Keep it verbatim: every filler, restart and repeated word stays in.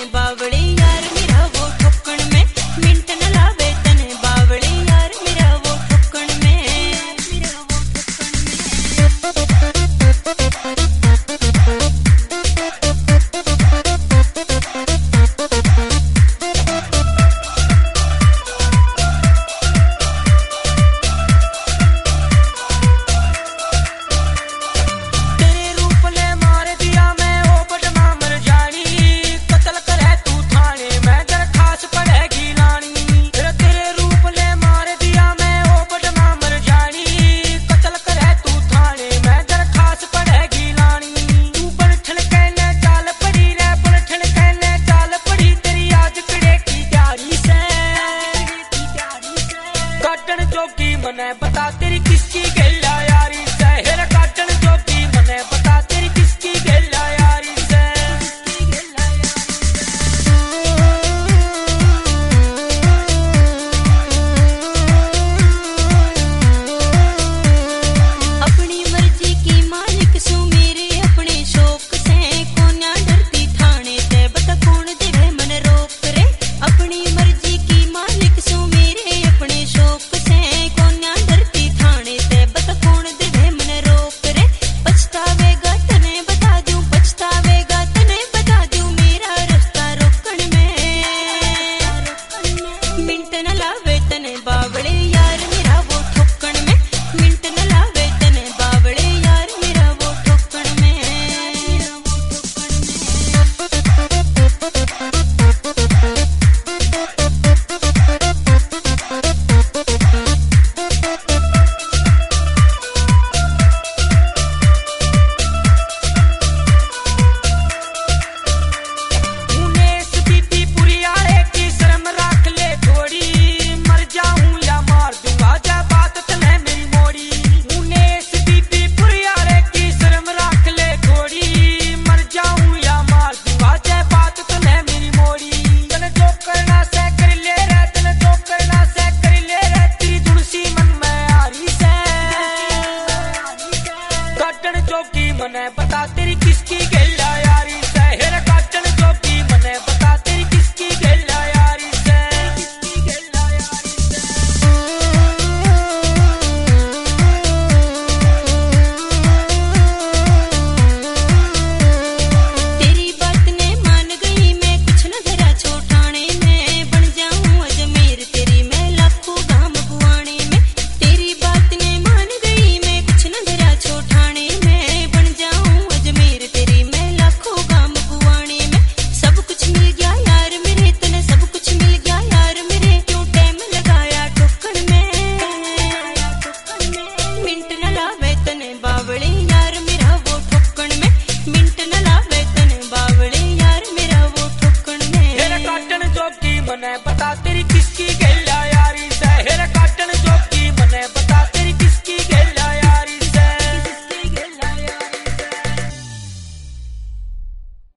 बावड़े यार मेरा वो ठोकण में मिंट न लावे तने बावड़े यार मेरा वो ठोकण में मेरा वो मने बता तेरी किसकी गैला यारी से हेरा काटन जोगी मने बता तेरी किसकी गैला यारी से अपनी मर्जी की मालिक सू मेरे अपने शौक से कोन्या डरती थाने से बता कौन देवे मन रोक रे अपनी मर्जी की मालिक सू मेरे अपने शौक से बावड़े यार मेरा वो ठोकण में मिंट न लावे तने बावड़े यार मेरा वो ठोकण में मेरा वो मने बता तेरी किसकी गैला यारी से हेरा काटन जोगी मने बता तेरी किसकी गैला यारी से किसकी गैला यारी तेरी बात ने मान गई मैं कुछ न धरा छोटाने में बन जाऊं अजमेर तेरी मैं लाखों गाम बुआने में तेरी बात ने मान गई मैं कुछ न धरा छोटाने में अजमेर तेरी मैं लाखों गाम बुआने में सब कुछ मिल गया यार मेरे तने सब कुछ मिल गया यार मेरे क्यों टाइम लगाया ठोकण में मिंट न लावे तने बावड़े यार मेरा वो ठोकण में मिंट न लावे तने बावड़े यार मेरा वो ठोकण में हेरा काटन जोगी मने बता तेरी किसकी गैला यारी से हेरा काटन जोगी मने